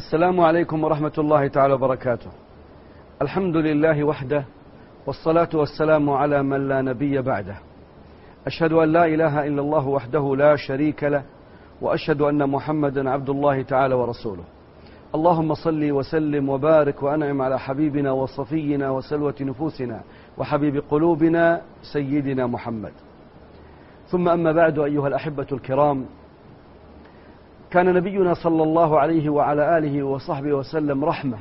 السلام عليكم ورحمة الله تعالى وبركاته. الحمد لله وحده، والصلاة والسلام على من لا نبي بعده. أشهد أن لا إله إلا الله وحده لا شريك له، وأشهد أن محمدا عبد الله تعالى ورسوله. اللهم صل وسلم وبارك وأنعم على حبيبنا وصفينا وسلوة نفوسنا وحبيب قلوبنا سيدنا محمد. ثم أما بعد، أيها الأحبة الكرام، كان نبينا صلى الله عليه وعلى آله وصحبه وسلم رحمة،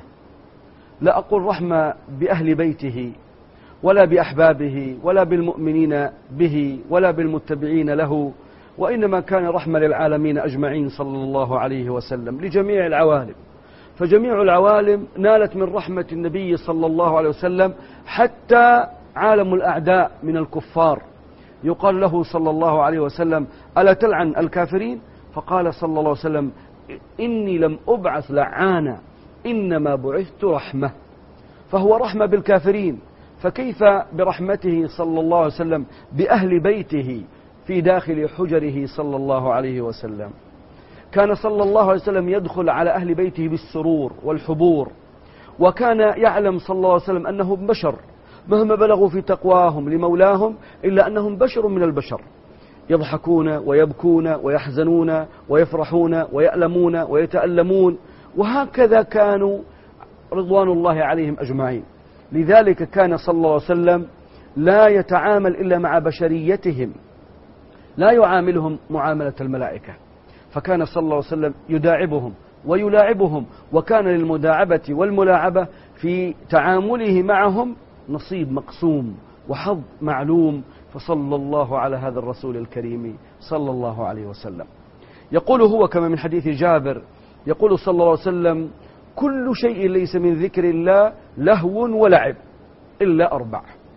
لا أقول رحمة بأهل بيته ولا بأحبابه ولا بالمؤمنين به ولا بالمتبعين له، وإنما كان رحمة للعالمين أجمعين صلى الله عليه وسلم، لجميع العوالم. فجميع العوالم نالت من رحمة النبي صلى الله عليه وسلم، حتى عالم الأعداء من الكفار. يقال له صلى الله عليه وسلم: ألا تلعن الكافرين؟ فقال صلى الله عليه وسلم: إني لم أبعث لعانا، إنما بعثت رحمة. فهو رحمة بالكافرين، فكيف برحمته صلى الله عليه وسلم بأهل بيته في داخل حجره صلى الله عليه وسلم. كان صلى الله عليه وسلم يدخل على أهل بيته بالسرور والحبور، وكان يعلم صلى الله عليه وسلم أنهم بشر، مهما بلغوا في تقواهم لمولاهم إلا أنهم بشر من البشر، يضحكون ويبكون ويحزنون ويفرحون ويألمون ويتألمون، وهكذا كانوا رضوان الله عليهم أجمعين. لذلك كان صلى الله عليه وسلم لا يتعامل إلا مع بشريتهم، لا يعاملهم معاملة الملائكة، فكان صلى الله عليه وسلم يداعبهم ويلاعبهم، وكان للمداعبة والملاعبة في تعامله معهم نصيب مقسوم وحظ معلوم. فصلى الله على هذا الرسول الكريم صلى الله عليه وسلم. يقول هو كما من حديث جابر، يقول صلى الله عليه وسلم: كل شيء ليس من ذكر الله لهو ولعب إلا أربع.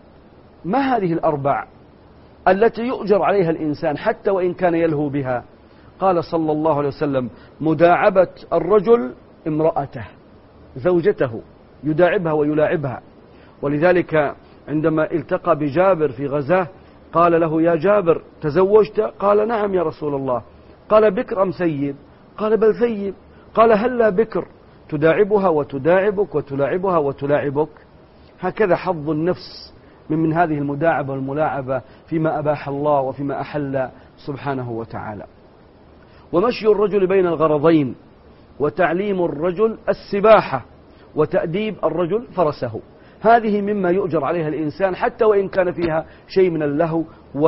ما هذه الأربع التي يؤجر عليها الإنسان حتى وإن كان يلهو بها؟ قال صلى الله عليه وسلم: مداعبة الرجل امرأته، زوجته، يداعبها ويلاعبها. ولذلك عندما التقى بجابر في غزاه قال له: يا جابر تزوجت؟ قال: نعم يا رسول الله. قال: بكر أم ثيب؟ قال: بل ثيب. قال: هلا بكر تداعبها وتداعبك وتلاعبها وتلاعبك. هكذا حظ النفس من هذه المداعبة والملاعبة فيما أباح الله وفيما أحل سبحانه وتعالى. ومشي الرجل بين الغرضين، وتعليم الرجل السباحة، وتأديب الرجل فرسه. هذه مما يؤجر عليها الإنسان حتى وإن كان فيها شيء من اللهو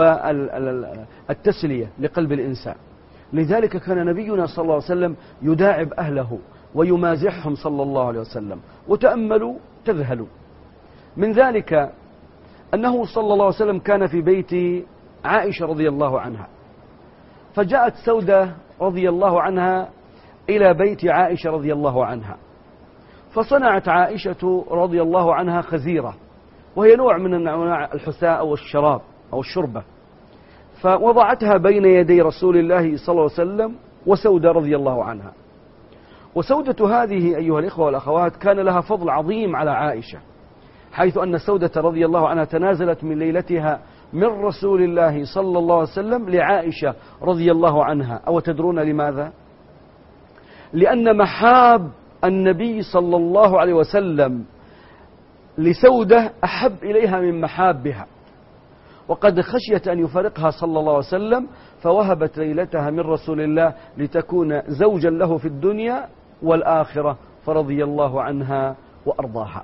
والتسلية لقلب الإنسان. لذلك كان نبينا صلى الله عليه وسلم يداعب أهله ويمازحهم صلى الله عليه وسلم. وتأملوا تذهلوا من ذلك أنه صلى الله عليه وسلم كان في بيت عائشة رضي الله عنها، فجاءت سودة رضي الله عنها إلى بيت عائشة رضي الله عنها، فصنعت عائشة رضي الله عنها خزيرة، وهي نوع من أنواع الحساء أو الشراب أو الشربة، فوضعتها بين يدي رسول الله صلى الله عليه وسلم وسودة رضي الله عنها. وسودة هذه أيها الإخوة والأخوات كان لها فضل عظيم على عائشة، حيث أن سودة رضي الله عنها تنازلت من ليلتها من رسول الله صلى الله عليه وسلم لعائشة رضي الله عنها. أو تدرون لماذا؟ لأن محاب النبي صلى الله عليه وسلم لسودة أحب إليها من محابها، وقد خشيت أن يفارقها صلى الله عليه وسلم، فوهبت ليلتها من رسول الله لتكون زوجا له في الدنيا والآخرة، فرضي الله عنها وأرضاها.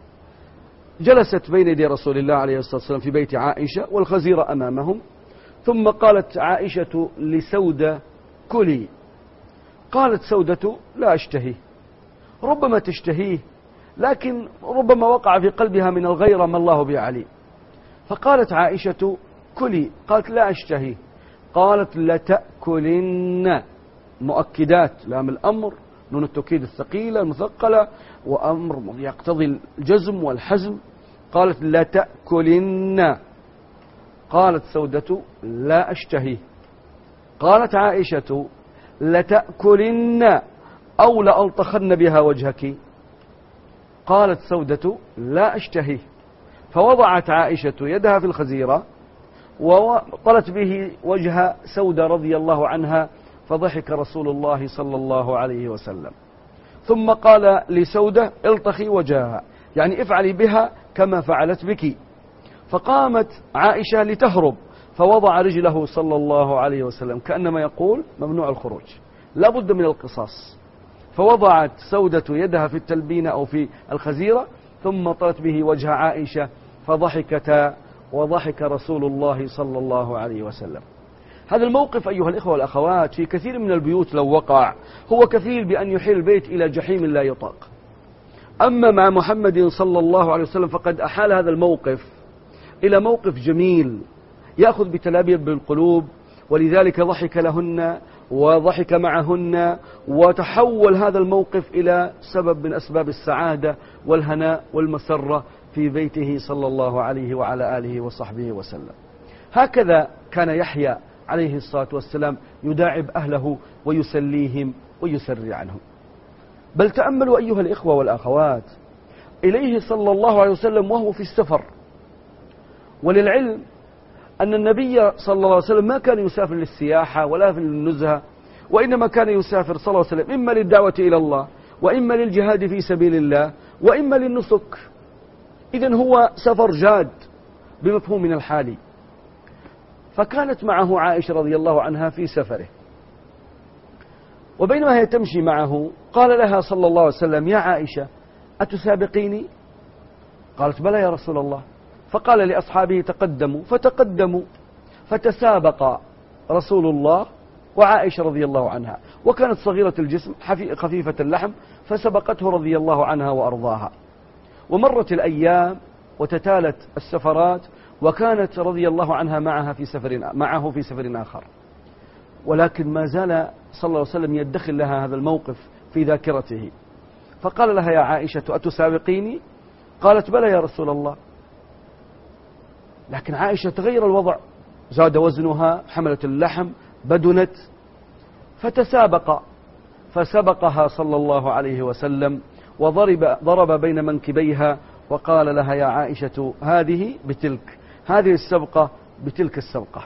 جلست بين يدي رسول الله عليه الصلاة والسلام في بيت عائشة والخزيرة أمامهم، ثم قالت عائشة لسودة: كلي. قالت سودة: لا أشتهيه. ربما تشتهيه، لكن ربما وقع في قلبها من الغيرة ما الله بعليم. فقالت عائشة: كلي. قالت: لا أشتهيه. قالت: لتأكلن. مؤكدات، لام الأمر، نون التوكيد الثقيلة المثقلة، وأمر يقتضي الجزم والحزم. قالت: لتأكلن. قالت سودة: لا أشتهيه. قالت عائشة: لتأكلن أو لألطخن بها وجهك. قالت سودة: لا أشتهيه. فوضعت عائشة يدها في الخزيرة وطلت به وجه سودة رضي الله عنها، فضحك رسول الله صلى الله عليه وسلم. ثم قال لسودة الطخي وجهها، يعني افعلي بها كما فعلت بك. فقامت عائشة لتهرب، فوضع رجله صلى الله عليه وسلم كأنما يقول ممنوع الخروج، لا بد من القصاص. فوضعت سودة يدها في التلبينة أو في الخزيرة، ثم طرت به وجه عائشة فضحكتا، وضحك رسول الله صلى الله عليه وسلم. هذا الموقف أيها الإخوة والأخوات في كثير من البيوت لو وقع هو كفيل بأن يحيل البيت إلى جحيم لا يطاق. أما مع محمد صلى الله عليه وسلم فقد أحال هذا الموقف إلى موقف جميل يأخذ بتلابيب بالقلوب، ولذلك ضحك لهن وضحك معهن، وتحول هذا الموقف إلى سبب من أسباب السعادة والهناء والمسرة في بيته صلى الله عليه وعلى آله وصحبه وسلم. هكذا كان يحيى عليه الصلاة والسلام يداعب أهله ويسليهم ويسري عنهم. بل تأملوا أيها الإخوة والأخوات إليه صلى الله عليه وسلم وهو في السفر. وللعلم أن النبي صلى الله عليه وسلم ما كان يسافر للسياحة ولا للنزهة، وإنما كان يسافر صلى الله عليه وسلم إما للدعوة إلى الله، وإما للجهاد في سبيل الله، وإما للنسك. إذن هو سفر جاد بمفهوم من الحال. فكانت معه عائشة رضي الله عنها في سفره، وبينما هي تمشي معه قال لها صلى الله عليه وسلم: يا عائشة أتسابقيني؟ قالت: بلى يا رسول الله. فقال لأصحابه: تقدموا. فتقدموا، فتسابق رسول الله وعائشة رضي الله عنها، وكانت صغيرة الجسم خفيفة اللحم، فسبقته رضي الله عنها وأرضاها. ومرت الأيام وتتالت السفرات، وكانت رضي الله عنها معه في سفر آخر، ولكن ما زال صلى الله عليه وسلم يدخل لها هذا الموقف في ذاكرته. فقال لها: يا عائشة أتسابقيني؟ قالت: بلى يا رسول الله. لكن عائشة تغير الوضع، زاد وزنها، حملت اللحم، بدنت، فسبقها صلى الله عليه وسلم وضرب بين منكبيها وقال لها: يا عائشة هذه بتلك، هذه السبقة بتلك السبقة.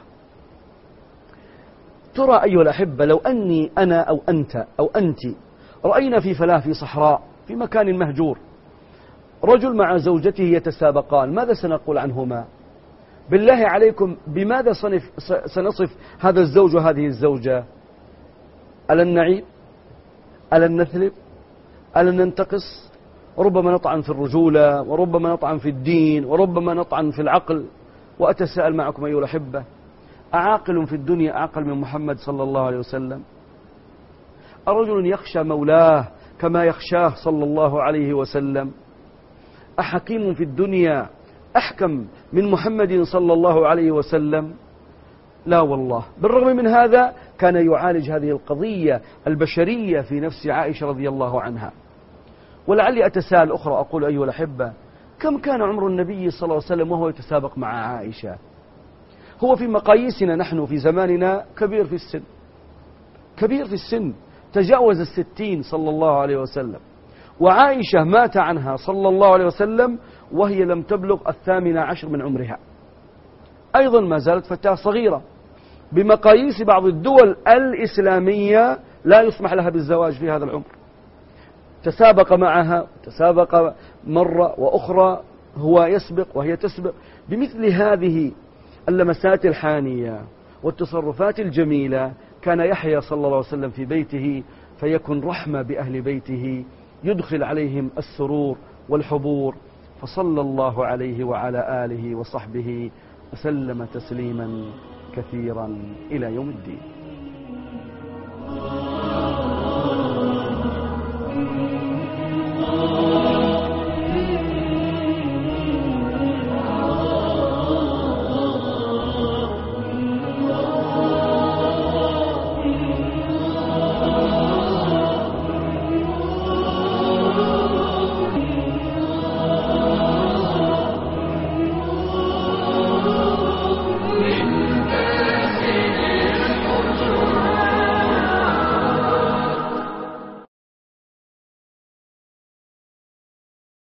ترى أيها الأحبة لو أني أنا أو أنت أو أنت رأينا في فلاة في صحراء في مكان مهجور رجل مع زوجته يتسابقان، ماذا سنقول عنهما؟ بالله عليكم بماذا سنصف هذا الزوج وهذه الزوجة؟ ألا نعيب؟ ألا نثلب؟ ألا ننتقص؟ وربما نطعن في الرجولة، وربما نطعن في الدين، وربما نطعن في العقل. وأتساءل معكم أيها الأحبة: أعاقل في الدنيا أعقل من محمد صلى الله عليه وسلم؟ أرجل يخشى مولاه كما يخشاه صلى الله عليه وسلم؟ أحكيم في الدنيا أحكم من محمد صلى الله عليه وسلم؟ لا والله. بالرغم من هذا كان يعالج هذه القضية البشرية في نفس عائشة رضي الله عنها. ولعلي أتساءل أخرى أقول أيها الأحبة: كم كان عمر النبي صلى الله عليه وسلم وهو يتسابق مع عائشة؟ هو في مقاييسنا نحن في زماننا كبير في السن، تجاوز 60 صلى الله عليه وسلم. وعائشة مات عنها صلى الله عليه وسلم وهي لم تبلغ 18 من عمرها، أيضا ما زالت فتاة صغيرة. بمقاييس بعض الدول الإسلامية لا يسمح لها بالزواج في هذا العمر. تسابق معها، تسابق مرة وأخرى، هو يسبق وهي تسبق. بمثل هذه اللمسات الحانية والتصرفات الجميلة كان يحيى صلى الله عليه وسلم في بيته فيكن رحمة بأهل بيته، يدخل عليهم السرور والحبور. فصلى الله عليه وعلى آله وصحبه وسلم تسليما كثيرا إلى يوم الدين.